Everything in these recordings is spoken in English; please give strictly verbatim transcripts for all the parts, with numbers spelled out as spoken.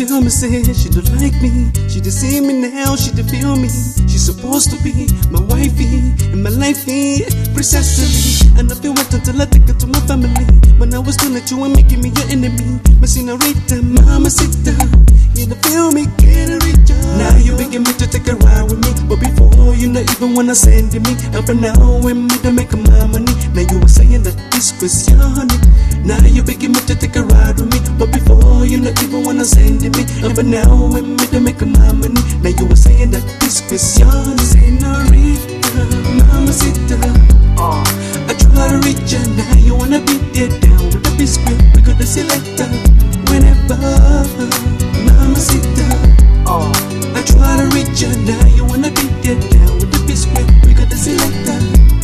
tell me, say she don't like me. She don't see me now, she don't feel me. She's supposed to be my wifey and my lifey, precisely. And I feel what until I take her to my family. When I was doing it, you were making me your enemy. My senorita, mama, sit down. You don't feel me, can't reach out. Now you begging me to take a ride with me, but before you not even wanna send me. And for now, when me to make my money. Now you were saying that this was your honey. Now you begging me to take a ride with me, but before you not even wanna send me. And for now, when me to make my money. Now you were saying that this was your honey. Senorita, mama, sit down. Oh, I try to reach you, now you wanna be there down with the biscuit. We got the selector whenever. Mama, sit down. Oh, I try to reach you, now you wanna be there down with the biscuit. We got the selector.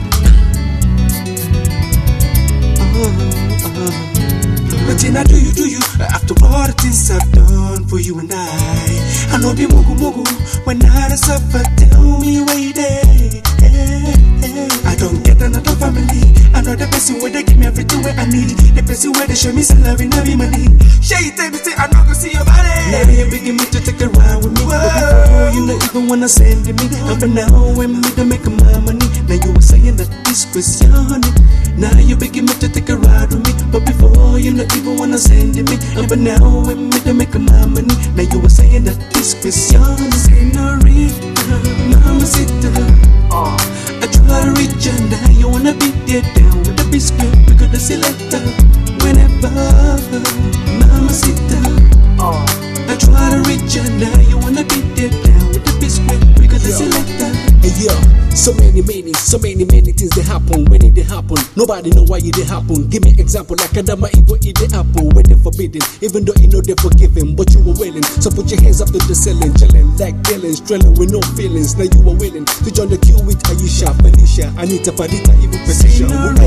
Oh, oh. But then I do you, do you, after all the things I've done for you and I. I know the mugu mugu, when I suffer, tell me where you there. I don't get another family. I know the person where they give me everything where I need. The person where they show me some love and every money. She tell me say I'm not gonna see your body. Now you're begging me to take a ride with me. Whoa. But before you not even wanna send me. And for now when me to make my money. Now you were saying that this was your honey. Now you're begging me to take a ride with me. But before you not even wanna send me. And for now when me to make my money. Now you were saying that this was your honey. Senorita, mama, sit down. Oh, I try to reach you, now you wanna be there down with the biscuit. We got the selector whenever. Mama, sit down. Oh, I try to reach you, now you wanna be there down with the biscuit. We got the yeah. selector. Hey, yeah. So many, many, so many, many things they happen when it they happen. Nobody know why it they happen. Give me example like Adama Ivo eat the apple when they forbidden. Even though you know they forgiven, but you were willing. So put your hands up to the ceiling, chilling like Dylan, strelling with no feelings. Now you were willing to join the queue with Aisha, Felicia, Anita, Padita, even Patricia.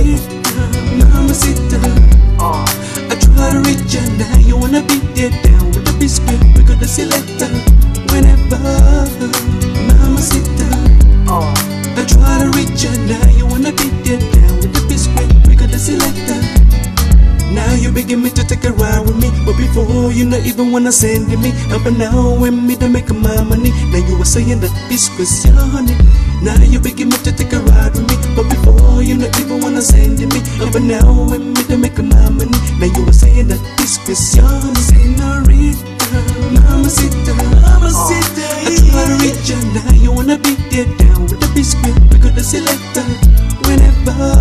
Mama, sit down. Oh, I try to reach you, now you wanna be there down with the biscuit. We got the selector whenever. Mama, sit down. Oh, I try to reach you, now you wanna be there down with the biscuit. We got the selector. Now you begging me to take a ride with me, but before you not even wanna send me. And for now when me to make my money. Now you were saying that this was your honey. Now you begging me to take a ride with me, but before you not even wanna send me. And for now when me to make my money. Now you were saying that this was your honey. Senorita, mama, sit down. Mama, sit down. I try to reach you, now you wanna be there down with the biscuit. We got the selector whenever.